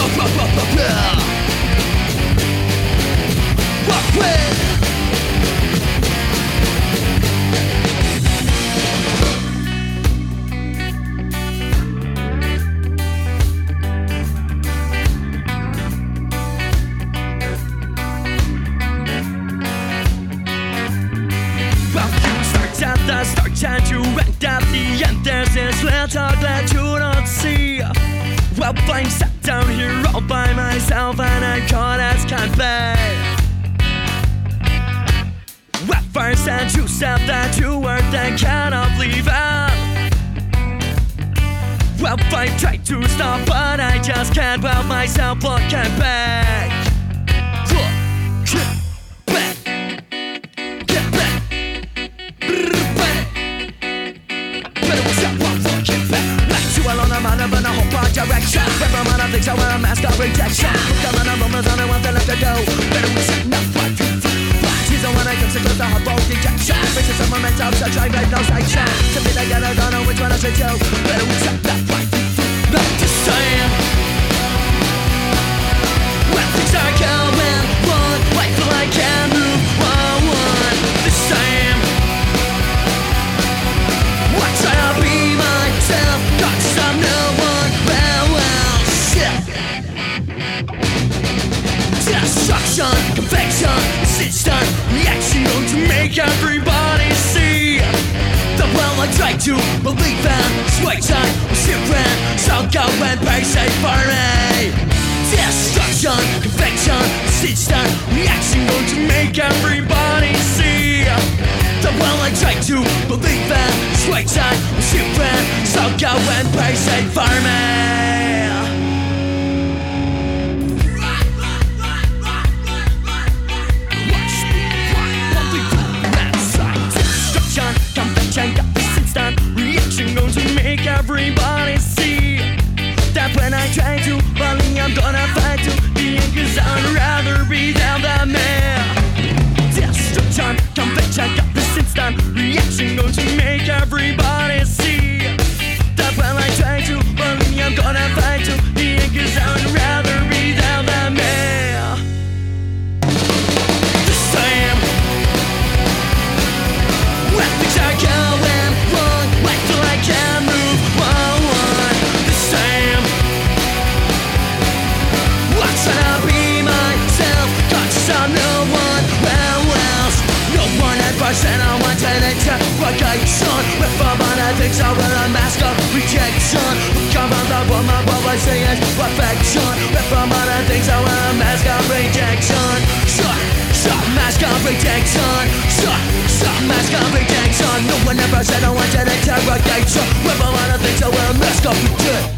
At the start and you end at the end. There's this little glad you don't see. Well, I'm sat down here all by myself and I'm caught as can be. Well, first and you said that you weren't and cannot leave out. Well, I tried to stop but I just can't help myself looking back. In a whole wrong direction. Remember when I think I wear a mask of rejection. Coming on moments on the ones that left to do. Better we set enough for season when I come to close the hot bolt injection. Faces of momentum, such I made no section. To me like I don't know which one I should do. Better we set enough for not the same. When things are going one, I feel I can't move on. The same. Why try to be myself? Not some new one. Destruction, conviction, instant reaction to make everybody see the well I try to believe in. Switch on, shivering, so go and pay safe for me. Destruction, conviction, instant reaction to make everybody see the well I try to believe in. Switch on, shivering, so go and pay safe for me. Got this instant reaction going to make everybody see that when I try to believe I'm gonna fight to be in, cause I'd rather be down than me. Destruction, conviction, got this instant reaction going to make everybody see that when I try to believe I'm gonna fight to be in, cause I'd rather be down than me. The same. When things are going wrong, I feel I can't move on. The same. I'm trying to be myself, conscious of no one else. No one ever said I wanted interrogation. With a man I think so with a mask of rejection. Come on, the woman, what I say is perfection. With a man I think so with a mask of rejection. Mask of rejection. Mask of rejection. No one ever said I wanted interrogation. With a man I think so with a mask of rejection.